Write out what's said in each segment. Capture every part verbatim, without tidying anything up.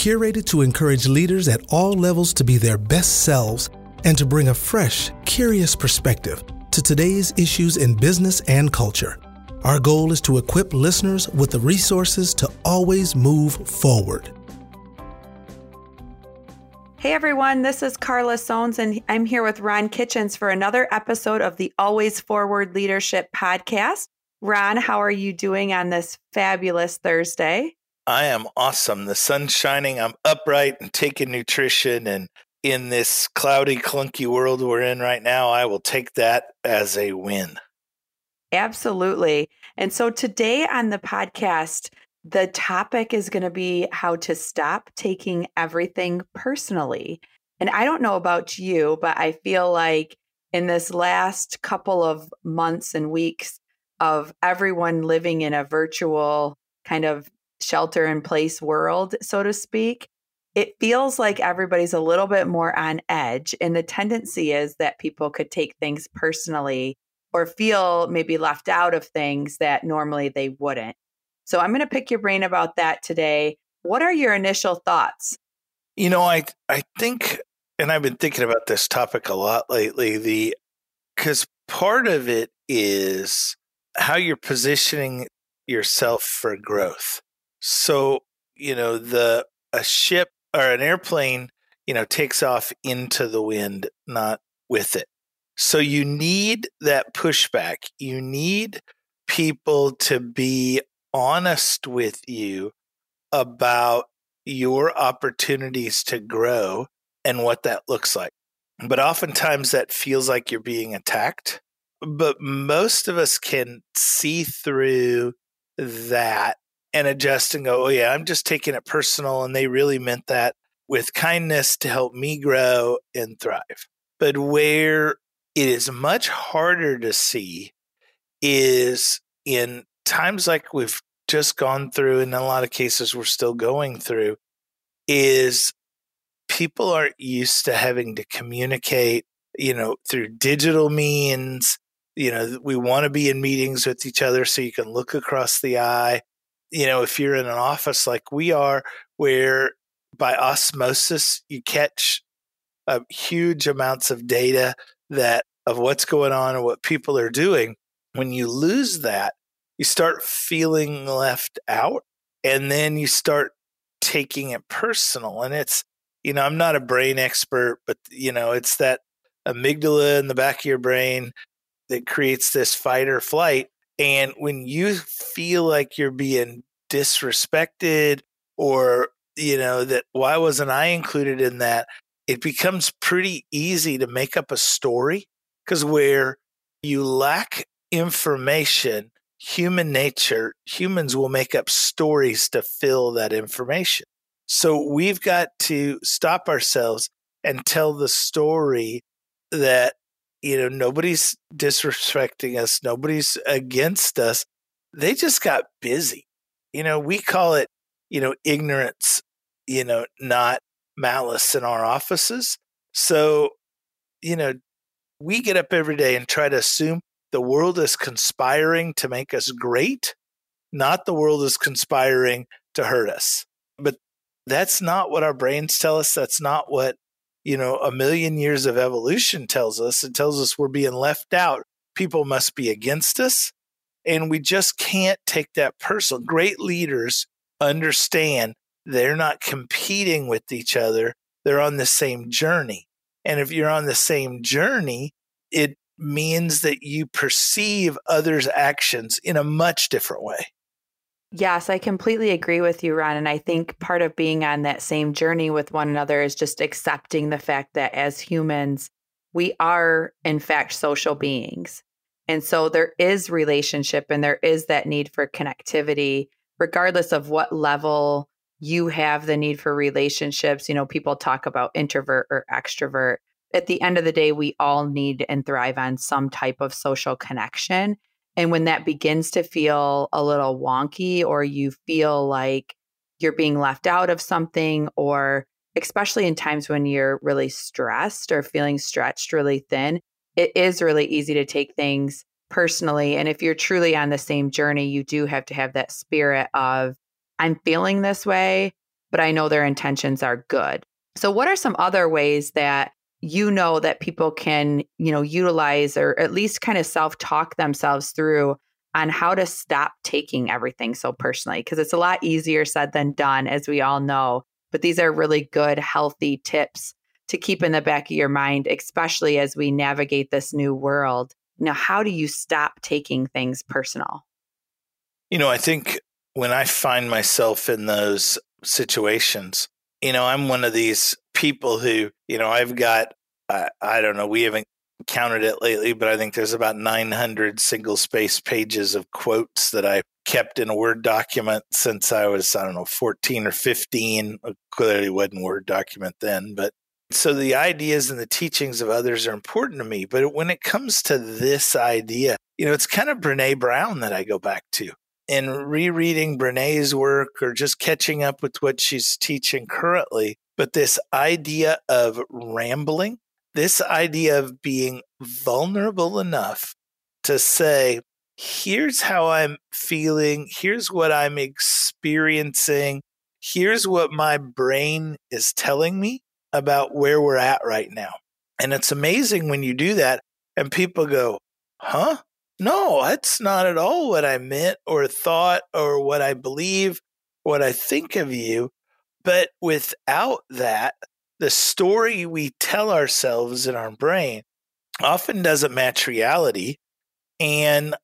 curated to encourage leaders at all levels to be their best selves and to bring a fresh, curious perspective to today's issues in business and culture. Our goal is to equip listeners with the resources to always move forward. Hey everyone, this is Carla Sones, and I'm here with Ron Kitchens for another episode of the Always Forward Leadership Podcast. Ron, how are you doing on this fabulous Thursday? I am awesome. The sun's shining. I'm upright and taking nutrition. And in this cloudy, clunky world we're in right now, I will take that as a win. Absolutely. And so today on the podcast, the topic is going to be how to stop taking everything personally. And I don't know about you, but I feel like in this last couple of months and weeks of everyone living in a virtual kind of shelter in place world, so to speak, it feels like everybody's a little bit more on edge. And the tendency is that people could take things personally or feel maybe left out of things that normally they wouldn't. So I'm going to pick your brain about that today. What are your initial thoughts? You know, I I think, and I've been thinking about this topic a lot lately, the because part of it is how you're positioning yourself for growth. So, you know, the a ship or an airplane, you know, takes off into the wind, not with it. So you need that pushback. You need people to be honest with you about your opportunities to grow and what that looks like. But oftentimes that feels like you're being attacked. But most of us can see through that and adjust and go, oh yeah, I'm just taking it personal. And they really meant that with kindness to help me grow and thrive. But where it is much harder to see is in times like we've just gone through, and in a lot of cases we're still going through, is people aren't used to having to communicate, you know, through digital means. You know, we want to be in meetings with each other so you can look across the eye. You know, if you're in an office like we are, where by osmosis you catch uh, huge amounts of data that of what's going on and what people are doing, when you lose that, you start feeling left out, and then you start taking it personal. And it's, you know, I'm not a brain expert, but, you know, it's that amygdala in the back of your brain that creates this fight or flight. And when you feel like you're being disrespected or, you know, that why wasn't I included in that, it becomes pretty easy to make up a story, because where you lack information, human nature, humans will make up stories to fill that information. So we've got to stop ourselves and tell the story that, you know, nobody's disrespecting us. Nobody's against us. They just got busy. You know, we call it, you know, ignorance, you know, not malice in our offices. So, you know, we get up every day and try to assume the world is conspiring to make us great, not the world is conspiring to hurt us. But that's not what our brains tell us. That's not what, you know, a million years of evolution tells us. It tells us we're being left out. People must be against us. And we just can't take that personal. Great leaders understand they're not competing with each other. They're on the same journey. And if you're on the same journey, it means that you perceive others' actions in a much different way. Yes, I completely agree with you, Ron. And I think part of being on that same journey with one another is just accepting the fact that as humans, we are, in fact, social beings. And so there is relationship and there is that need for connectivity, regardless of what level you have the need for relationships. You know, people talk about introvert or extrovert. At the end of the day, we all need and thrive on some type of social connection. And when that begins to feel a little wonky, or you feel like you're being left out of something, or especially in times when you're really stressed or feeling stretched really thin, it is really easy to take things personally. And if you're truly on the same journey, you do have to have that spirit of, I'm feeling this way. but I know their intentions are good. So what are some other ways that you know that people can, you know, utilize or at least kind of self-talk themselves through on how to stop taking everything so personally? Because it's a lot easier said than done, as we all know. But these are really good, healthy tips to keep in the back of your mind, especially as we navigate this new world. Now, how do you stop taking things personal? You know, I think when I find myself in those situations, you know, I'm one of these people who, you know, I've got, uh, I don't know, we haven't counted it lately, but I think there's about nine hundred single space pages of quotes that I kept in a Word document since I was, I don't know, fourteen or fifteen. It clearly wasn't a Word document then. But so the ideas and the teachings of others are important to me. But when it comes to this idea, you know, it's kind of Brene Brown that I go back to. And rereading Brene's work or just catching up with what she's teaching currently. But this idea of rambling, this idea of being vulnerable enough to say, here's how I'm feeling, here's what I'm experiencing, here's what my brain is telling me about where we're at right now. And it's amazing when you do that and people go, huh? No, that's not at all what I meant or thought or what I believe, what I think of you. But without that, the story we tell ourselves in our brain often doesn't match reality and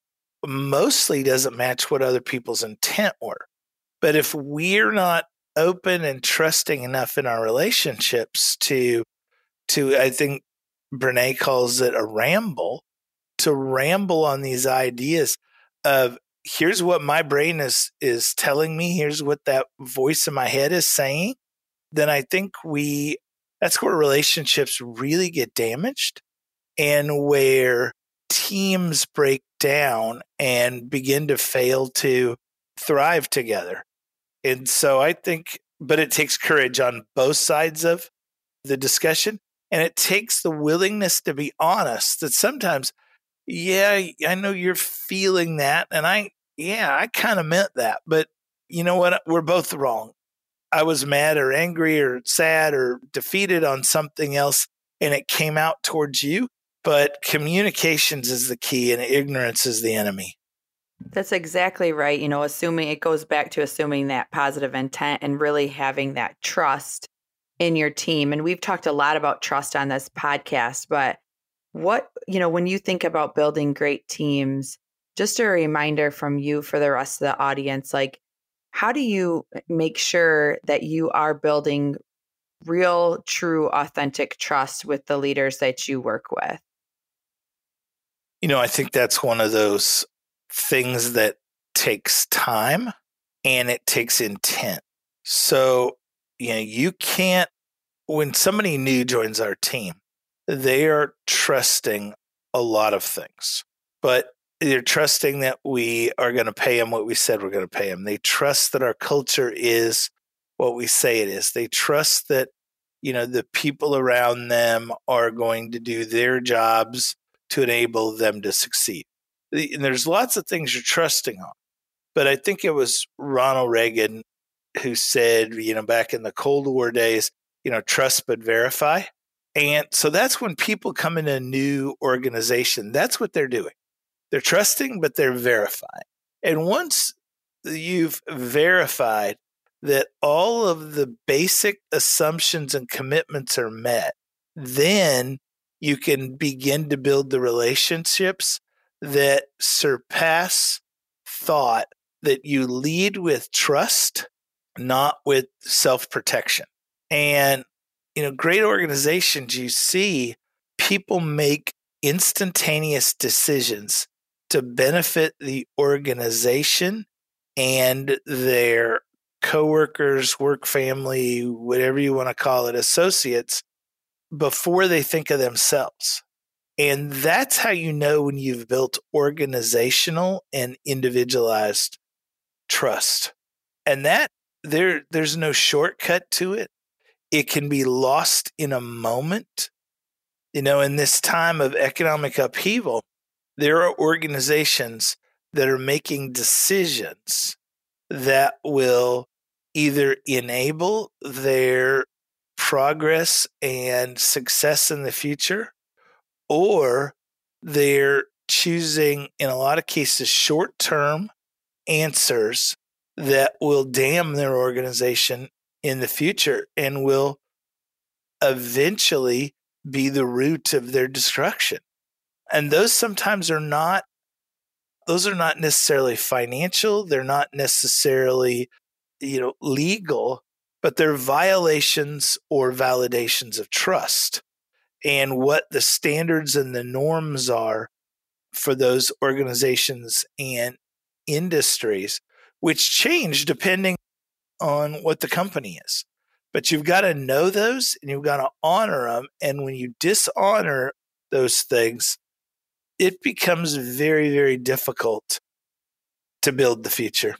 mostly doesn't match what other people's intent were. But if we're not open and trusting enough in our relationships to, to I think Brene calls it a ramble, to ramble on these ideas of here's what my brain is is telling me, here's what that voice in my head is saying, then I think we that's where relationships really get damaged and where teams break down and begin to fail to thrive together. And so I think, but it takes courage on both sides of the discussion. And it takes the willingness to be honest that sometimes, yeah, I know you're feeling that. And I, yeah, I kind of meant that. But you know what? We're both wrong. I was mad or angry or sad or defeated on something else, and it came out towards you. But communications is the key and ignorance is the enemy. That's exactly right. You know, assuming it goes back to assuming that positive intent and really having that trust in your team. And we've talked a lot about trust on this podcast, but what, you know, when you think about building great teams, just a reminder from you for the rest of the audience, like, how do you make sure that you are building real, true, authentic trust with the leaders that you work with? You know, I think that's one of those things that takes time and it takes intent. So, you know, you can't, when somebody new joins our team, they are trusting a lot of things, but they're trusting that we are going to pay them what we said we're going to pay them. They trust that our culture is what we say it is. They trust that, you know, the people around them are going to do their jobs to enable them to succeed. And there's lots of things you're trusting on. But I think it was Ronald Reagan who said, you know, back in the Cold War days, you know, trust but verify. And so that's when people come in a new organization, that's what they're doing. They're trusting, but they're verifying. And once you've verified that all of the basic assumptions and commitments are met, then you can begin to build the relationships that surpass thought, that you lead with trust, not with self-protection. And, you know, great organizations, you see people make instantaneous decisions to benefit the organization and their coworkers, work family, whatever you want to call it, associates, before they think of themselves. And that's how you know when you've built organizational and individualized trust. And that there, there's no shortcut to it. It can be lost in a moment. You know, in this time of economic upheaval, there are organizations that are making decisions that will either enable their progress and success in the future, or they're choosing, in a lot of cases, short-term answers that will damn their organization in the future and will eventually be the root of their destruction. And those sometimes are not, those are not necessarily financial. They're not necessarily, you know, legal, but they're violations or validations of trust and what the standards and the norms are for those organizations and industries, which change depending on what the company is. But you've got to know those and you've got to honor them. And when you dishonor those things, it becomes very, very difficult to build the future.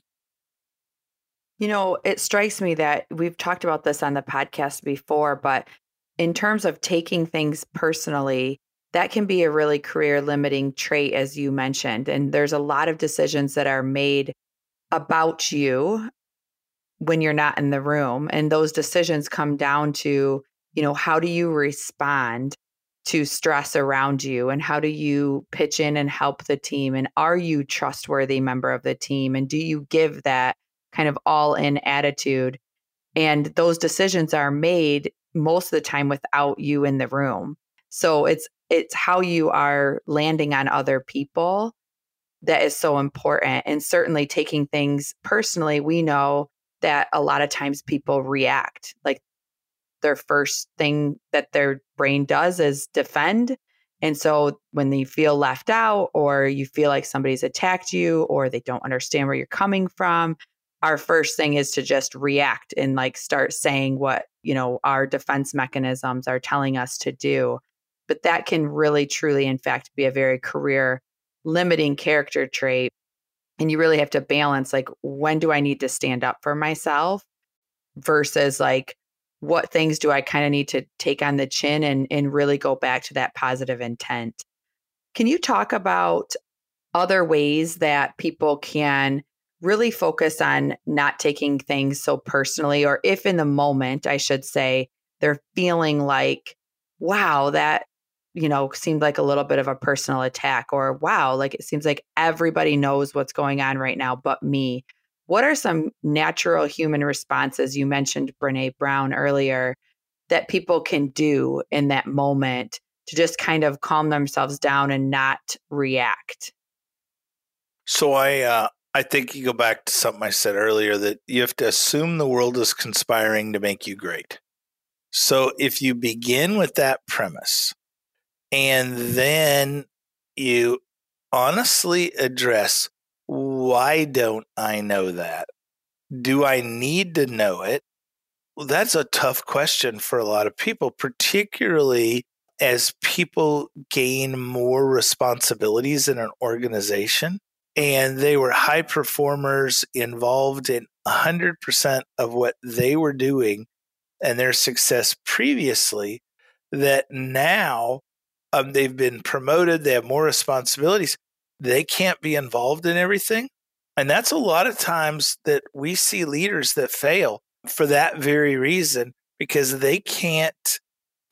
You know, it strikes me that we've talked about this on the podcast before, but in terms of taking things personally, that can be a really career limiting trait, as you mentioned. And there's a lot of decisions that are made about you when you're not in the room. And those decisions come down to, you know, how do you respond to stress around you, and how do you pitch in and help the team? And are you a trustworthy member of the team? And do you give that kind of all in attitude? And those decisions are made most of the time without you in the room. So it's, it's how you are landing on other people that is so important. And certainly taking things personally, we know that a lot of times people react. Like their first thing that their brain does is defend. And so when you feel left out, or you feel like somebody's attacked you, or they don't understand where you're coming from, our first thing is to just react and like start saying what, you know, our defense mechanisms are telling us to do. But that can really, truly, in fact, be a very career limiting character trait. And you really have to balance, like, when do I need to stand up for myself versus like, what things do I kind of need to take on the chin and, and really go back to that positive intent? Can you talk about other ways that people can really focus on not taking things so personally, or if in the moment, I should say, they're feeling like, wow, that, you know, seemed like a little bit of a personal attack, or wow, like it seems like everybody knows what's going on right now but me. What are some natural human responses? You mentioned Brené Brown earlier, that people can do in that moment to just kind of calm themselves down and not react? So I, uh, I think you go back to something I said earlier, that you have to assume the world is conspiring to make you great. So if you begin with that premise, and then you honestly address, why don't I know that? Do I need to know it? Well, that's a tough question for a lot of people, particularly as people gain more responsibilities in an organization. And they were high performers involved in one hundred percent of what they were doing and their success previously, that now um, they've been promoted, they have more responsibilities, they can't be involved in everything. And that's a lot of times that we see leaders that fail for that very reason, because they can't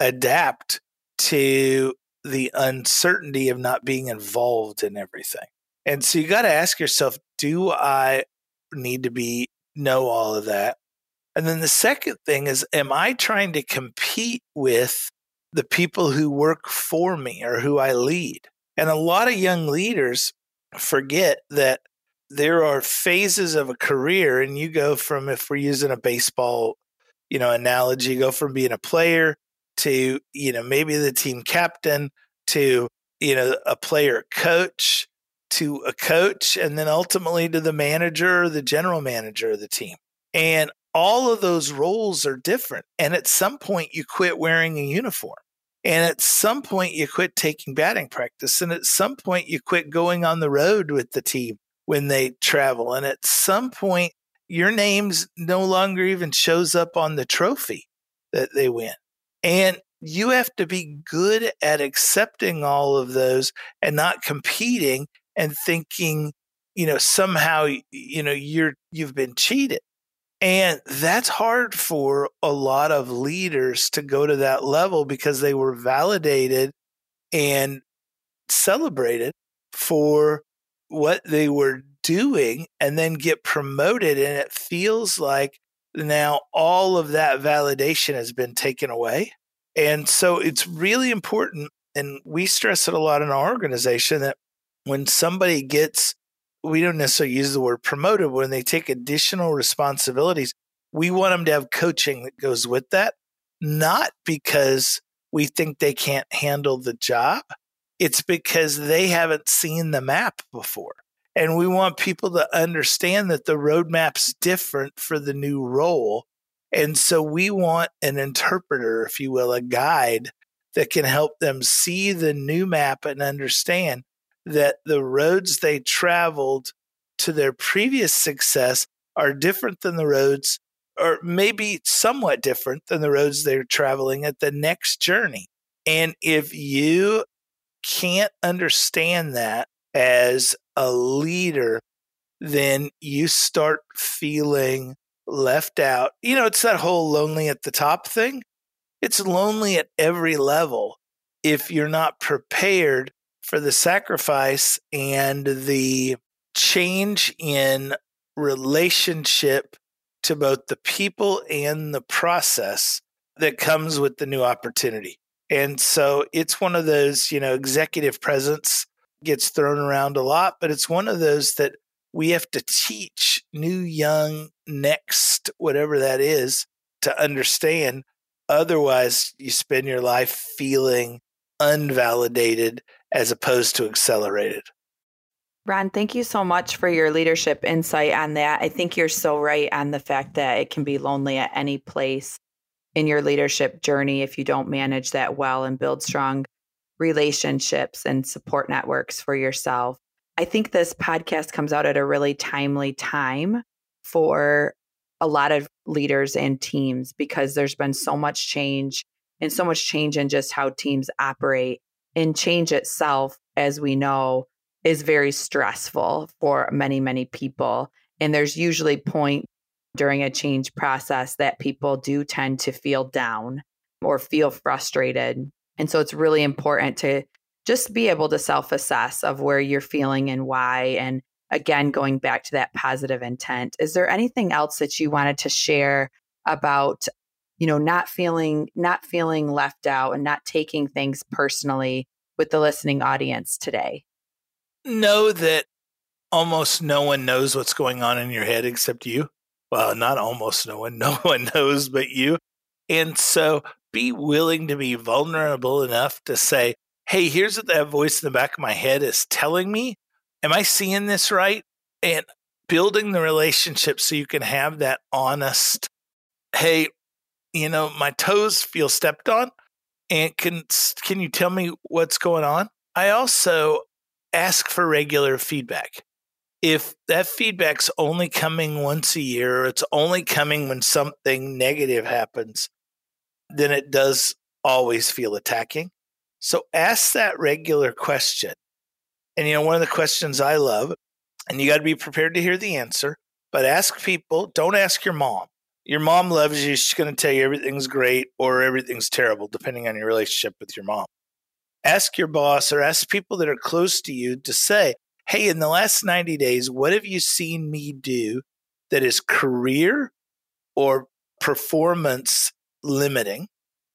adapt to the uncertainty of not being involved in everything. And so you got to ask yourself, do I need to be know all of that? And then the second thing is, am I trying to compete with the people who work for me or who I lead? And a lot of young leaders forget that there are phases of a career, and you go from, if we're using a baseball, you know, analogy, you go from being a player to, you know, maybe the team captain to, you know, a player coach to a coach, and then ultimately to the manager or the general manager of the team. And all of those roles are different. And at some point you quit wearing a uniform. And at some point you quit taking batting practice. And at some point you quit going on the road with the team when they travel. And at some point your name's no longer even shows up on the trophy that they win. And you have to be good at accepting all of those and not competing and thinking, you know, somehow, you know, you're, you've been cheated. And that's hard for a lot of leaders to go to that level because they were validated and celebrated for what they were doing and then get promoted. And it feels like now all of that validation has been taken away. And so it's really important. And we stress it a lot in our organization that when somebody gets, we don't necessarily use the word promoted, when they take additional responsibilities, we want them to have coaching that goes with that, not because we think they can't handle the job. It's because they haven't seen the map before. And we want people to understand that the roadmap's different for the new role. And so we want an interpreter, if you will, a guide that can help them see the new map and understand that the roads they traveled to their previous success are different than the roads, or maybe somewhat different than the roads they're traveling at the next journey. And if you can't understand that as a leader, then you start feeling left out. You know, it's that whole lonely at the top thing. It's lonely at every level if you're not prepared for the sacrifice and the change in relationship to both the people and the process that comes with the new opportunity. And so it's one of those, you know, executive presence gets thrown around a lot, but it's one of those that we have to teach new, young, next, whatever that is, to understand. Otherwise, you spend your life feeling unvalidated as opposed to accelerated. Ron, thank you so much for your leadership insight on that. I think you're so right on the fact that it can be lonely at any place in your leadership journey if you don't manage that well and build strong relationships and support networks for yourself. I think this podcast comes out at a really timely time for a lot of leaders and teams because there's been so much change and so much change in just how teams operate. And change itself, as we know, is very stressful for many, many people. And there's usually point during a change process that people do tend to feel down or feel frustrated. And so it's really important to just be able to self-assess of where you're feeling and why. And again, going back to that positive intent, is there anything else that you wanted to share about, you know, not feeling, not feeling left out and not taking things personally with the listening audience today? Know that almost no one knows what's going on in your head except you. Well, not almost no one, no one knows but you. And so be willing to be vulnerable enough to say, hey, here's what that voice in the back of my head is telling me. Am I seeing this right? And building the relationship so you can have that honest, hey, you know, my toes feel stepped on. And can can you tell me what's going on? I also ask for regular feedback. If that feedback's only coming once a year, or it's only coming when something negative happens, then it does always feel attacking. So ask that regular question. And, you know, one of the questions I love, and you got to be prepared to hear the answer, but ask people, don't ask your mom. Your mom loves you. She's going to tell you everything's great or everything's terrible, depending on your relationship with your mom. Ask your boss or ask people that are close to you to say, hey, in the last ninety days, what have you seen me do that is career or performance limiting?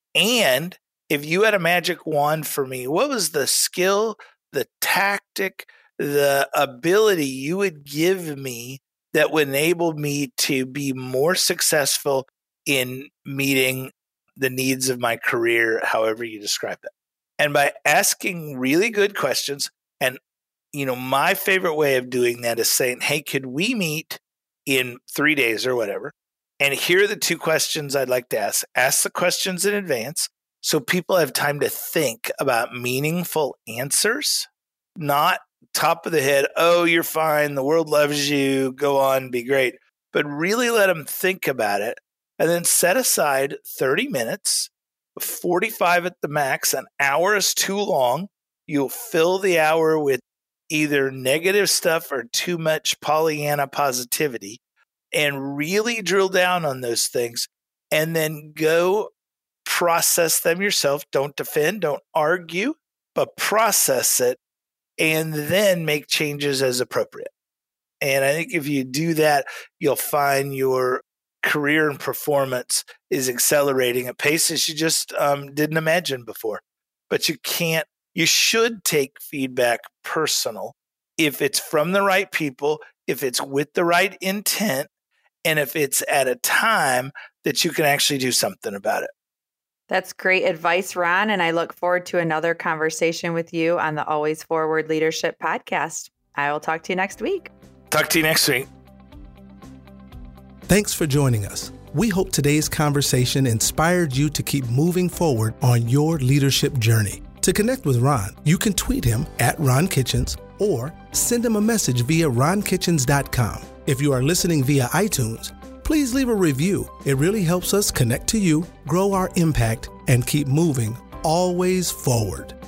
And if you had a magic wand for me, what was the skill, the tactic, the ability you would give me that would enable me to be more successful in meeting the needs of my career, however you describe that? And by asking really good questions, and you know, my favorite way of doing that is saying, hey, could we meet in three days or whatever? And here are the two questions I'd like to ask. Ask the questions in advance so people have time to think about meaningful answers, not top of the head, oh, you're fine, the world loves you, go on, be great. But really let them think about it and then set aside thirty minutes, forty-five at the max. An hour is too long. You'll fill the hour with either negative stuff or too much Pollyanna positivity. and really drill down on those things and then go process them yourself. Don't defend, don't argue, but process it and then make changes as appropriate. And I think if you do that, you'll find your career and performance is accelerating at paces you just um, didn't imagine before. But you can't, you should take feedback personal if it's from the right people, if it's with the right intent, and if it's at a time that you can actually do something about it. That's great advice, Ron. And I look forward to another conversation with you on the Always Forward Leadership podcast. I will talk to you next week. Talk to you next week. Thanks for joining us. We hope today's conversation inspired you to keep moving forward on your leadership journey. To connect with Ron, you can tweet him at Ron Kitchens or send him a message via ron kitchens dot com. If you are listening via iTunes, please leave a review. It really helps us connect to you, grow our impact, and keep moving always forward.